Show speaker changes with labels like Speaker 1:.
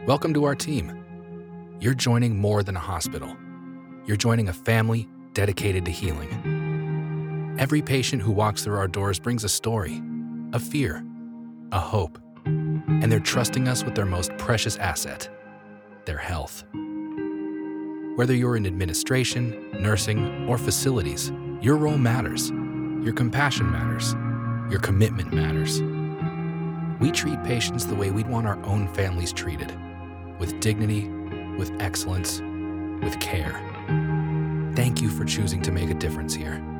Speaker 1: Welcome to our team. You're joining more than a hospital. You're joining a family dedicated to healing. Every patient who walks through our doors brings a story, a fear, a hope, and they're trusting us with their most precious asset, their health. Whether you're in administration, nursing, or facilities, your role matters. Your compassion matters. Your commitment matters. We treat patients the way we'd want our own families treated, with dignity, with excellence, with care. Thank you for choosing to make a difference here.